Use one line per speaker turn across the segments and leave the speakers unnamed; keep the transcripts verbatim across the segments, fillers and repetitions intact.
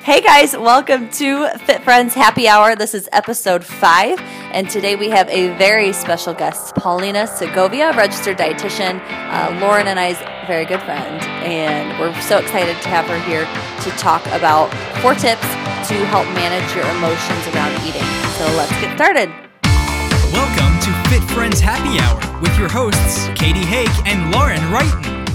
Hey guys, welcome to Fit Friends Happy Hour. This is episode five, and today we have a very special guest, Paulina Segovia, registered dietitian, uh, Lauren and I's very good friend, and we're so excited to have her here to talk about four tips to help manage your emotions around eating. So let's get started.
Welcome to Fit Friends Happy Hour with your hosts, Katie Hake and Lauren Wrighton.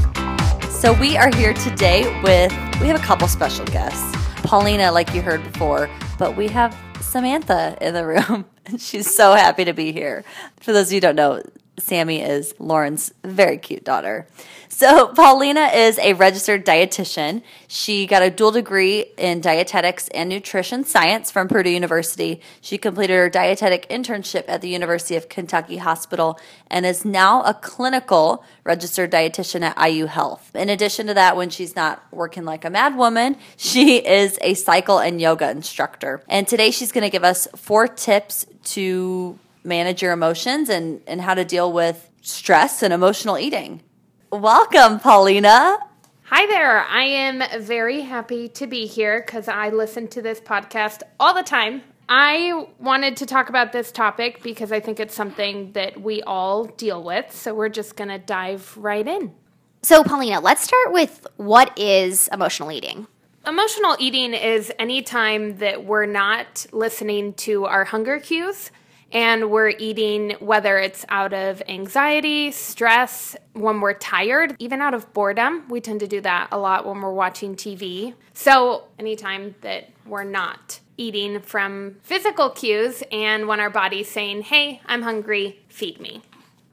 So we are here today with, we have a couple special guests. Paulina, like you heard before, but we have Samantha in the room, and she's so happy to be here. For those of you who don't know, Sammy is Lauren's very cute daughter. So Paulina is a registered dietitian. She got a dual degree in dietetics and nutrition science from Purdue University. She completed her dietetic internship at the University of Kentucky Hospital and is now a clinical registered dietitian at I U Health. In addition to that, when she's not working like a mad woman, she is a cycle and yoga instructor. And today she's going to give us four tips to manage your emotions and, and how to deal with stress and emotional eating. Welcome, Paulina.
Hi there. I am very happy to be here because I listen to this podcast all the time. I wanted to talk about this topic because I think it's something that we all deal with. So we're just going to dive right in.
So, Paulina, let's start with what is emotional eating?
Emotional eating is any time that we're not listening to our hunger cues and we're eating, whether it's out of anxiety, stress, when we're tired, even out of boredom. We tend to do that a lot when we're watching T V. So anytime that we're not eating from physical cues and when our body's saying, hey, I'm hungry, feed me.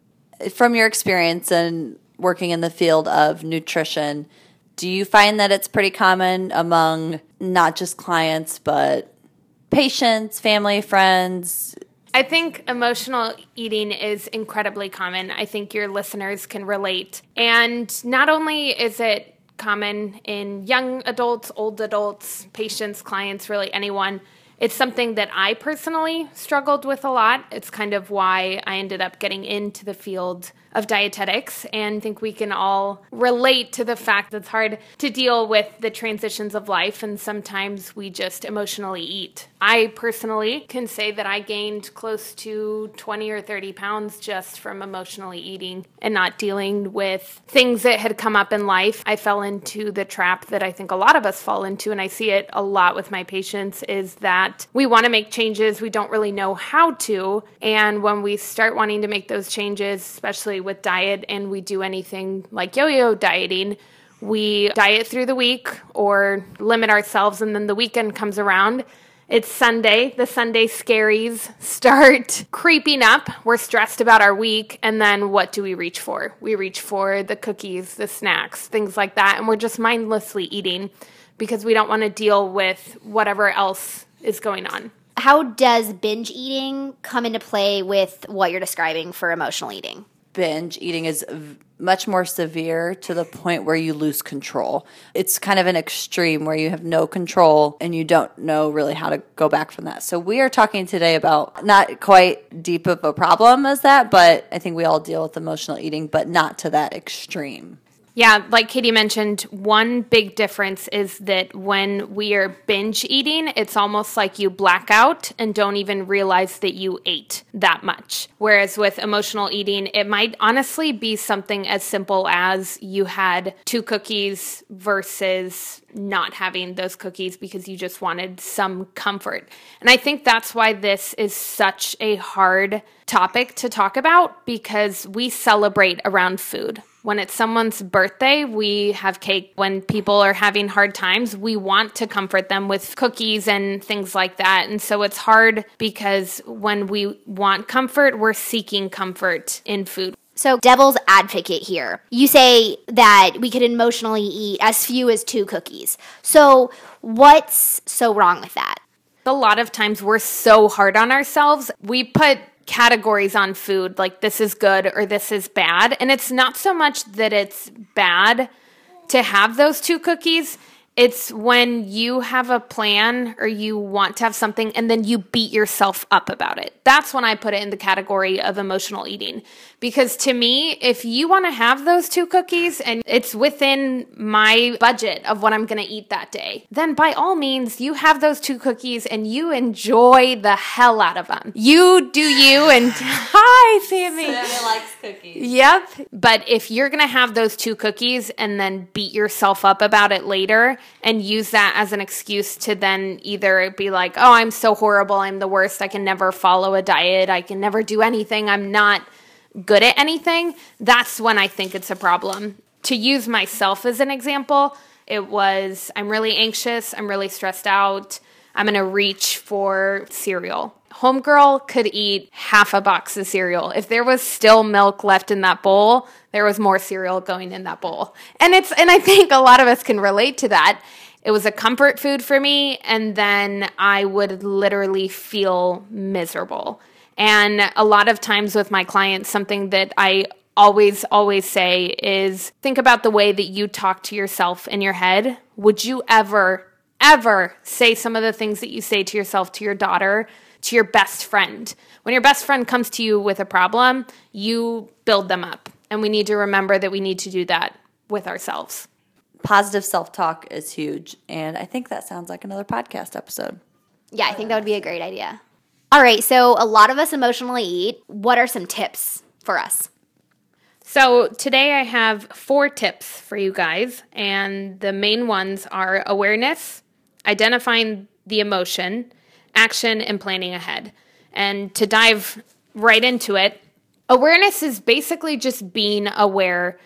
From your experience and working in the field of nutrition, do you find that it's pretty common among not just clients, but patients, family, friends?
I think emotional eating is incredibly common. I think your listeners can relate. And not only is it common in young adults, old adults, patients, clients, really anyone, it's something that I personally struggled with a lot. It's kind of why I ended up getting into the field of dietetics, and I think we can all relate to the fact that it's hard to deal with the transitions of life, and sometimes we just emotionally eat. I personally can say that I gained close to twenty or thirty pounds just from emotionally eating and not dealing with things that had come up in life. I fell into the trap that I think a lot of us fall into, and I see it a lot with my patients, is that we want to make changes, we don't really know how to, and when we start wanting to make those changes, especially with diet, and we do anything like yo-yo dieting, we diet through the week or limit ourselves, and then the weekend comes around. It's Sunday. The Sunday scaries start creeping up. We're stressed about our week, and then what do we reach for? We reach for the cookies, the snacks, things like that, and we're just mindlessly eating because we don't want to deal with whatever else is going on.
How does binge eating come into play with what you're describing for emotional eating?
Binge eating is v- much more severe to the point where you lose control. It's kind of an extreme where you have no control and you don't know really how to go back from that. So we are talking today about not quite deep of a problem as that, but I think we all deal with emotional eating, but not to that extreme.
Yeah, like Katie mentioned, one big difference is that when we are binge eating, it's almost like you black out and don't even realize that you ate that much. Whereas with emotional eating, it might honestly be something as simple as you had two cookies versus not having those cookies because you just wanted some comfort. And I think that's why this is such a hard topic to talk about, because we celebrate around food. When it's someone's birthday, we have cake. When people are having hard times, we want to comfort them with cookies and things like that. And so it's hard because when we want comfort, we're seeking comfort in food.
So, devil's advocate here. You say that we could emotionally eat as few as two cookies. So, what's so wrong with that?
A lot of times we're so hard on ourselves. We put categories on food, like this is good or this is bad. And it's not so much that it's bad to have those two cookies. It's when you have a plan or you want to have something and then you beat yourself up about it. That's when I put it in the category of emotional eating. Because to me, if you want to have those two cookies and it's within my budget of what I'm going to eat that day, then by all means, you have those two cookies and you enjoy the hell out of them. You do you and hi, Sammy.
Sammy likes cookies.
Yep. But if you're going to have those two cookies and then beat yourself up about it later and use that as an excuse to then either be like, oh, I'm so horrible, I'm the worst, I can never follow a diet, I can never do anything, I'm not good at anything, that's when I think it's a problem. To use myself as an example, it was, I'm really anxious, I'm really stressed out, I'm going to reach for cereal. Homegirl could eat half a box of cereal. If there was still milk left in that bowl, there was more cereal going in that bowl. And it's and I think a lot of us can relate to that. It was a comfort food for me, and then I would literally feel miserable. And a lot of times with my clients, something that I always, always say is think about the way that you talk to yourself in your head. Would you ever, ever say some of the things that you say to yourself, to your daughter, to your best friend? When your best friend comes to you with a problem, you build them up. And we need to remember that we need to do that with ourselves.
Positive self-talk is huge. And I think that sounds like another podcast episode.
Yeah, I think that would be a great idea. All right, so a lot of us emotionally eat. What are some tips for us?
So today I have four tips for you guys, and the main ones are awareness, identifying the emotion, action, and planning ahead. And to dive right into it, awareness is basically just being aware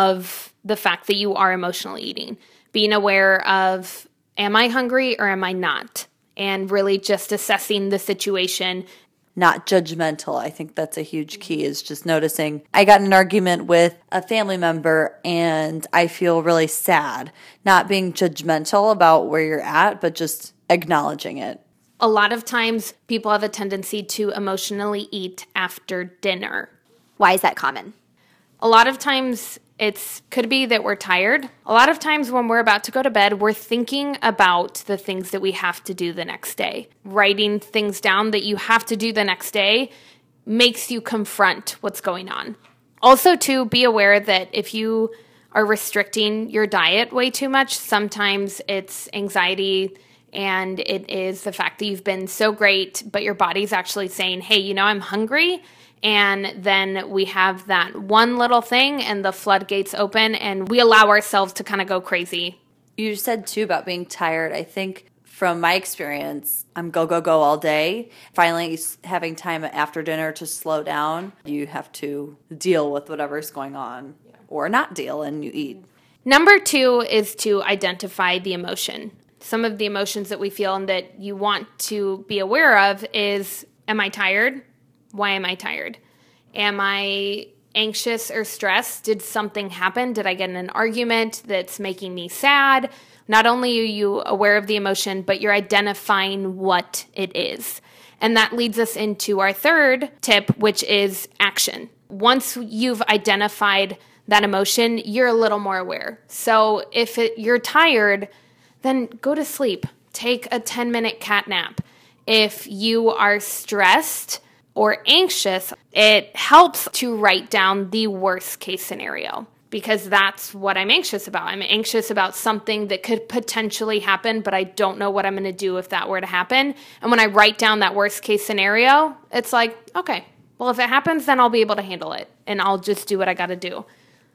of the fact that you are emotionally eating, being aware of, am I hungry or am I not? And really just assessing the situation.
Not judgmental. I think that's a huge key, is just noticing I got in an argument with a family member and I feel really sad. Not being judgmental about where you're at, but just acknowledging it.
A lot of times people have a tendency to emotionally eat after dinner.
Why is that common?
A lot of times it's could be that we're tired. A lot of times when we're about to go to bed, we're thinking about the things that we have to do the next day. Writing things down that you have to do the next day makes you confront what's going on. Also, to be aware that if you are restricting your diet way too much, sometimes it's anxiety and it is the fact that you've been so great, but your body's actually saying, hey, you know, I'm hungry. And then we have that one little thing and the floodgates open and we allow ourselves to kind of go crazy.
You said too about being tired. I think from my experience, I'm go, go, go all day. Finally having time after dinner to slow down. You have to deal with whatever's going on or not deal, and you eat.
Number two is to identify the emotion. Some of the emotions that we feel and that you want to be aware of is, am I tired? Why am I tired? Am I anxious or stressed? Did something happen? Did I get in an argument that's making me sad? Not only are you aware of the emotion, but you're identifying what it is. And that leads us into our third tip, which is action. Once you've identified that emotion, you're a little more aware. So if it, you're tired, then go to sleep. Take a ten-minute cat nap. If you are stressed or anxious, it helps to write down the worst case scenario, because that's what I'm anxious about. I'm anxious about something that could potentially happen, but I don't know what I'm going to do if that were to happen. And when I write down that worst case scenario, it's like, okay, well, if it happens, then I'll be able to handle it and I'll just do what I got to do.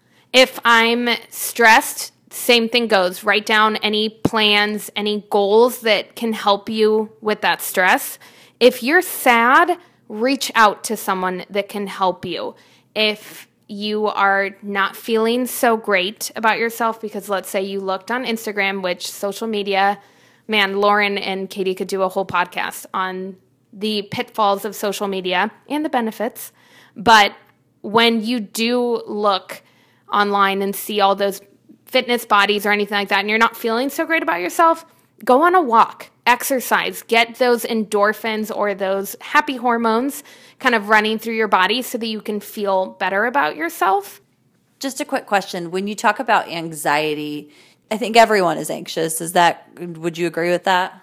If I'm stressed, same thing goes. Write down any plans, any goals that can help you with that stress. If you're sad, reach out to someone that can help you. If you are not feeling so great about yourself, because let's say you looked on Instagram, which social media, man, Lauren and Katie could do a whole podcast on the pitfalls of social media and the benefits. But when you do look online and see all those fitness bodies or anything like that, and you're not feeling so great about yourself, go on a walk. Exercise, get those endorphins or those happy hormones kind of running through your body so that you can feel better about yourself.
Just a quick question. When you talk about anxiety, I think everyone is anxious. Is that, would you agree with that?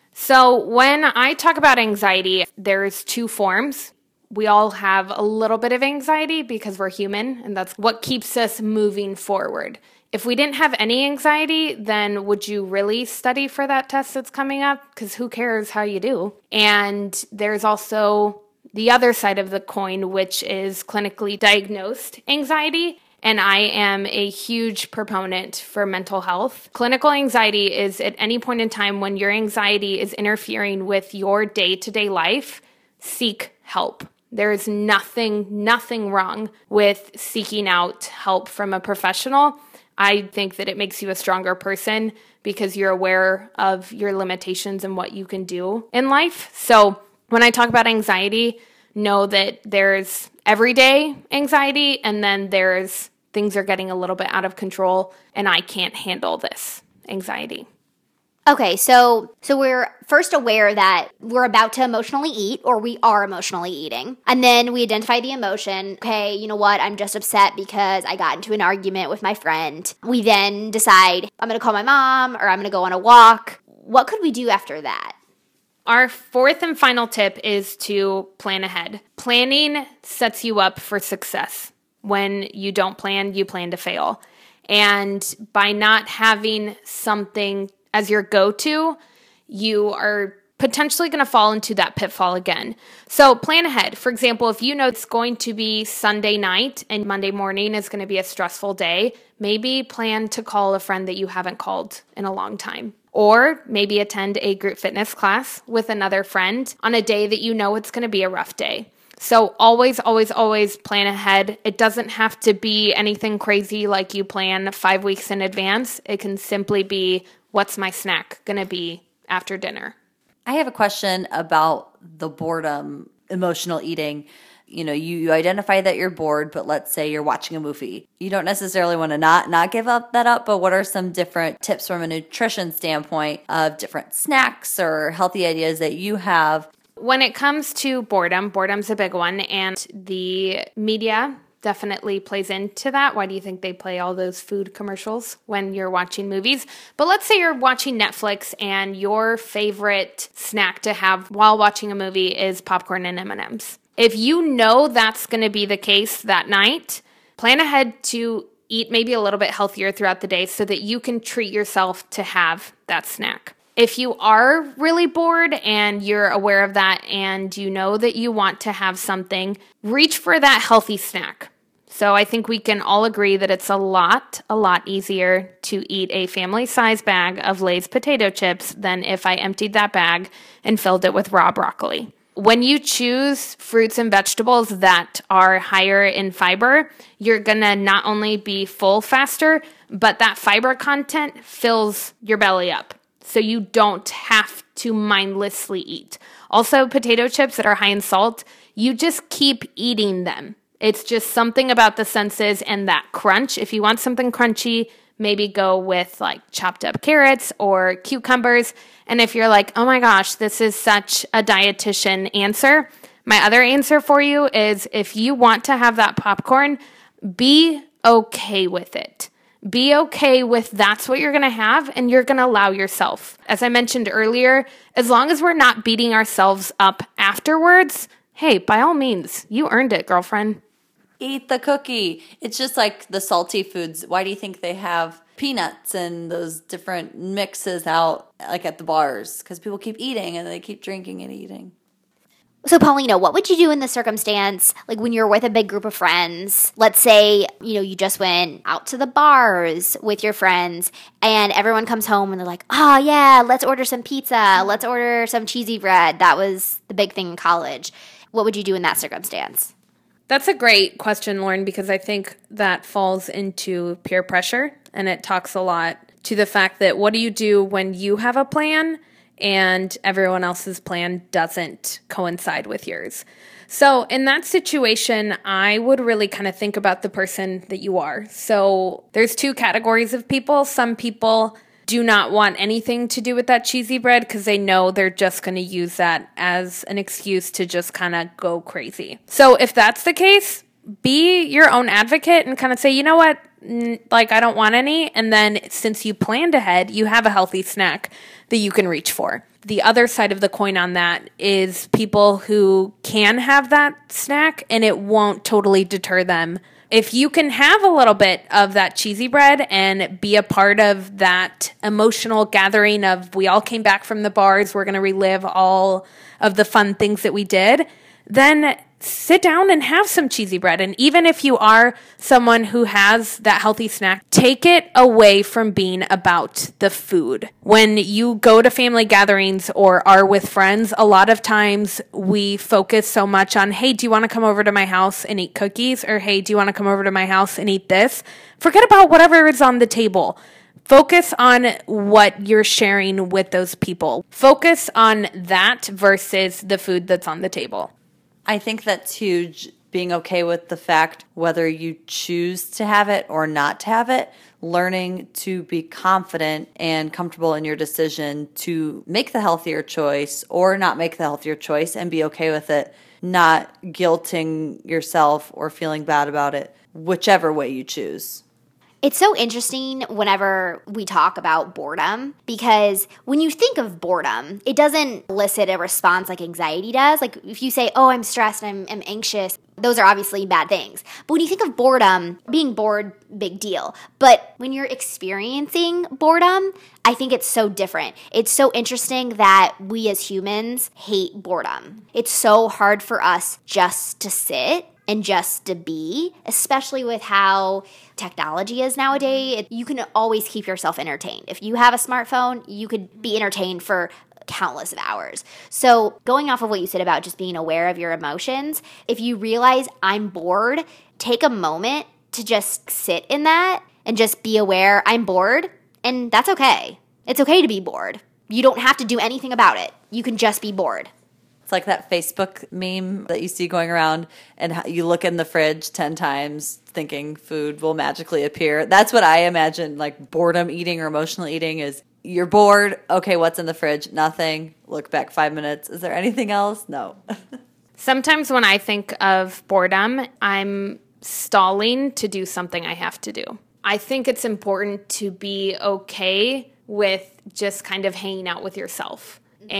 So when I talk about anxiety, there's two forms. We all have a little bit of anxiety because we're human, and that's what keeps us moving forward. If we didn't have any anxiety, then would you really study for that test that's coming up? Because who cares how you do? And there's also the other side of the coin, which is clinically diagnosed anxiety. And I am a huge proponent for mental health. Clinical anxiety is at any point in time when your anxiety is interfering with your day-to-day life, seek help. There is nothing, nothing wrong with seeking out help from a professional. I think that it makes you a stronger person because you're aware of your limitations and what you can do in life. So when I talk about anxiety, know that there's everyday anxiety, and then there's things are getting a little bit out of control and I can't handle this anxiety.
Okay, so so we're first aware that we're about to emotionally eat, or we are emotionally eating. And then we identify the emotion. Okay, you know what? I'm just upset because I got into an argument with my friend. We then decide, I'm going to call my mom, or I'm going to go on a walk. What could we do after that?
Our fourth and final tip is to plan ahead. Planning sets you up for success. When you don't plan, you plan to fail. And by not having something as your go-to, you are potentially going to fall into that pitfall again. So plan ahead. For example, if you know it's going to be Sunday night and Monday morning is going to be a stressful day, maybe plan to call a friend that you haven't called in a long time. Or maybe attend a group fitness class with another friend on a day that you know it's going to be a rough day. So always, always, always plan ahead. It doesn't have to be anything crazy like you plan five weeks in advance. It can simply be, what's my snack going to be after dinner?
I have a question about the boredom, emotional eating. You know, you, you identify that you're bored, but let's say you're watching a movie. You don't necessarily want to not, not give up that up, but what are some different tips from a nutrition standpoint of different snacks or healthy ideas that you have?
When it comes to boredom, boredom's a big one, and the media definitely plays into that. Why do you think they play all those food commercials when you're watching movies? But let's say you're watching Netflix and your favorite snack to have while watching a movie is popcorn and M and M's. If you know that's going to be the case that night, plan ahead to eat maybe a little bit healthier throughout the day so that you can treat yourself to have that snack. If you are really bored and you're aware of that and you know that you want to have something, reach for that healthy snack. So I think we can all agree that it's a lot, a lot easier to eat a family-sized bag of Lay's potato chips than if I emptied that bag and filled it with raw broccoli. When you choose fruits and vegetables that are higher in fiber, you're going to not only be full faster, but that fiber content fills your belly up. So you don't have to mindlessly eat. Also, potato chips that are high in salt, you just keep eating them. It's just something about the senses and that crunch. If you want something crunchy, maybe go with like chopped up carrots or cucumbers. And if you're like, oh my gosh, this is such a dietitian answer, my other answer for you is if you want to have that popcorn, be okay with it. Be okay with that's what you're going to have, and you're going to allow yourself. As I mentioned earlier, as long as we're not beating ourselves up afterwards, hey, by all means, you earned it, girlfriend.
Eat the cookie. It's just like the salty foods. Why do you think they have peanuts and those different mixes out like at the bars? Because people keep eating and they keep drinking and eating.
So, Paulina, what would you do in this circumstance, like when you're with a big group of friends? Let's say, you know, you just went out to the bars with your friends and everyone comes home and they're like, oh, yeah, let's order some pizza. Let's order some cheesy bread. That was the big thing in college. What would you do in that circumstance?
That's a great question, Lauren, because I think that falls into peer pressure, and it talks a lot to the fact that what do you do when you have a plan and everyone else's plan doesn't coincide with yours? So in that situation, I would really kind of think about the person that you are. So there's two categories of people. Some people do not want anything to do with that cheesy bread because they know they're just going to use that as an excuse to just kind of go crazy. So if that's the case, be your own advocate and kind of say, you know what, like I don't want any. And then since you planned ahead, you have a healthy snack that you can reach for. The other side of the coin on that is people who can have that snack and it won't totally deter them. If you can have a little bit of that cheesy bread and be a part of that emotional gathering of we all came back from the bars, we're going to relive all of the fun things that we did, then sit down and have some cheesy bread. And even if you are someone who has that healthy snack, take it away from being about the food. When you go to family gatherings or are with friends, a lot of times we focus so much on, hey, do you want to come over to my house and eat cookies? Or hey, do you want to come over to my house and eat this? Forget about whatever is on the table. Focus on what you're sharing with those people. Focus on that versus the food that's on the table.
I think that's huge, being okay with the fact whether you choose to have it or not to have it, learning to be confident and comfortable in your decision to make the healthier choice or not make the healthier choice and be okay with it, not guilting yourself or feeling bad about it, whichever way you choose.
It's so interesting whenever we talk about boredom, because when you think of boredom, it doesn't elicit a response like anxiety does. Like if you say, oh, I'm stressed, I'm, I'm anxious, those are obviously bad things. But when you think of boredom, being bored, big deal. But when you're experiencing boredom, I think it's so different. It's so interesting that we as humans hate boredom. It's so hard for us just to sit and just to be, especially with how technology is nowadays. You can always keep yourself entertained. If you have a smartphone, you could be entertained for countless of hours. So going off of what you said about just being aware of your emotions, if you realize I'm bored, take a moment to just sit in that and just be aware I'm bored, and that's okay. It's okay to be bored. You don't have to do anything about it. You can just be bored.
It's like that Facebook meme that you see going around and you look in the fridge ten times thinking food will magically appear. That's what I imagine like boredom eating or emotional eating is. You're bored. Okay, what's in the fridge? Nothing. Look back five minutes. Is there anything else? No.
Sometimes when I think of boredom, I'm stalling to do something I have to do. I think it's important to be okay with just kind of hanging out with yourself.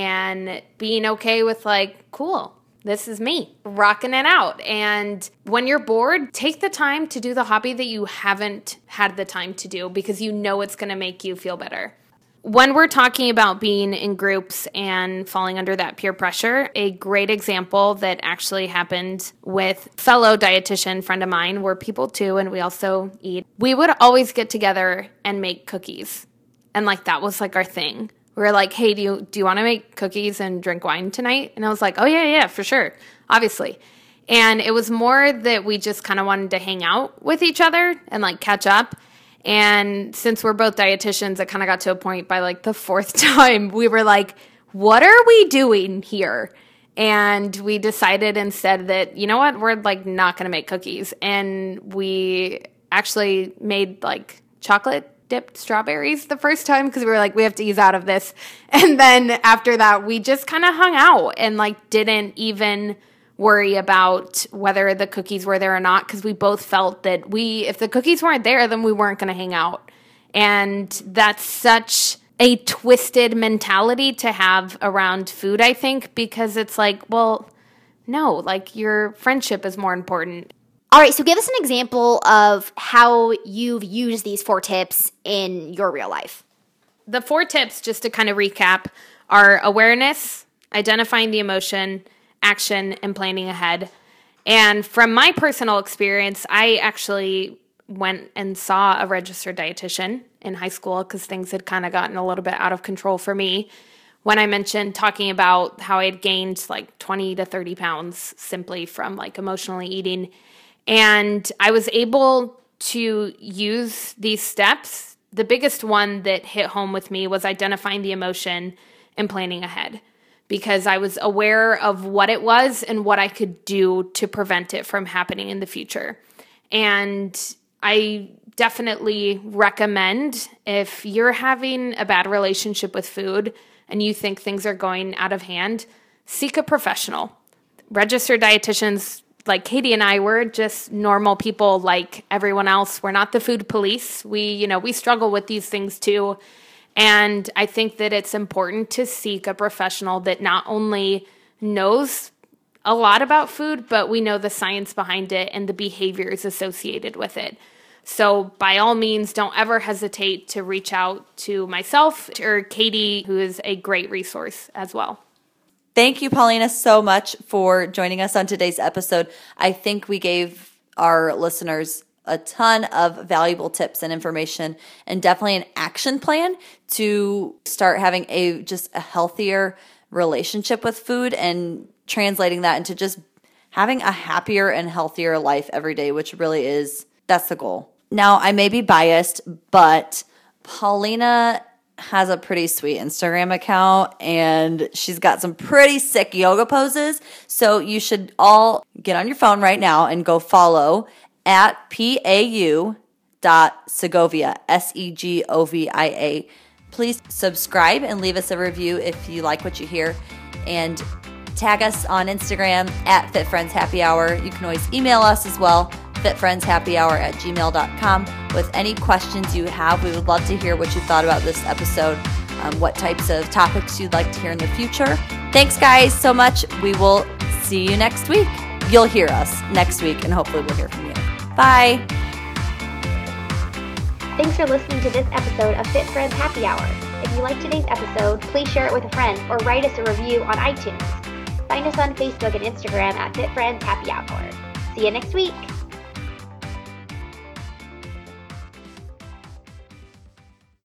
And being okay with like, cool, this is me, rocking it out. And when you're bored, take the time to do the hobby that you haven't had the time to do because you know it's going to make you feel better. When we're talking about being in groups and falling under that peer pressure, a great example that actually happened with fellow dietitian friend of mine, we're people too, and we also eat. We would always get together and make cookies. And like that was like our thing. We were like, hey, do you do you want to make cookies and drink wine tonight? And I was like, oh, yeah, yeah, for sure, obviously. And it was more that we just kind of wanted to hang out with each other and like catch up. And since we're both dietitians, it kind of got to a point by like the fourth time we were like, what are we doing here? And we decided instead that, you know what, we're like not going to make cookies. And we actually made like chocolate dipped strawberries the first time because we were like, we have to ease out of this. And then after that, we just kind of hung out and like didn't even worry about whether the cookies were there or not because we both felt that we, if the cookies weren't there, then we weren't going to hang out. And that's such a twisted mentality to have around food, I think, because it's like, well, no, like your friendship is more important.
All right, so give us an example of how you've used these four tips in your real life.
The four tips, just to kind of recap, are awareness, identifying the emotion, action, and planning ahead. And from my personal experience, I actually went and saw a registered dietitian in high school because things had kind of gotten a little bit out of control for me. When I mentioned talking about how I had gained like twenty to thirty pounds simply from like emotionally eating. And I was able to use these steps. The biggest one that hit home with me was identifying the emotion and planning ahead because I was aware of what it was and what I could do to prevent it from happening in the future. And I definitely recommend if you're having a bad relationship with food and you think things are going out of hand, seek a professional. Registered dietitians like Katie and I, we're just normal people like everyone else. We're not the food police. We, you know, we struggle with these things too. And I think that it's important to seek a professional that not only knows a lot about food, but we know the science behind it and the behaviors associated with it. So by all means, don't ever hesitate to reach out to myself or Katie, who is a great resource as well.
Thank you, Paulina, so much for joining us on today's episode. I think we gave our listeners a ton of valuable tips and information, and definitely an action plan to start having a just a healthier relationship with food and translating that into just having a happier and healthier life every day, which really is, that's the goal. Now, I may be biased, but Paulina has a pretty sweet Instagram account, and she's got some pretty sick yoga poses. So you should all get on your phone right now and go follow at P A U dot Segovia, S E G O V I A. Please subscribe and leave us a review if you like what you hear. And tag us on Instagram at Fit Friends Happy Hour. You can always email us as well, fitfriendshappyhour at gmail dot com, with any questions you have. We would love to hear what you thought about this episode, um, what types of topics you'd like to hear in the future. Thanks, guys, so much. We will see you next week. You'll hear us next week, and hopefully we'll hear from you. Bye.
Thanks for listening to this episode of Fit Friends Happy Hour. If you liked today's episode, please share it with a friend or write us a review on iTunes. Find us on Facebook and Instagram at Fit Friends Happy Hour. See you next week.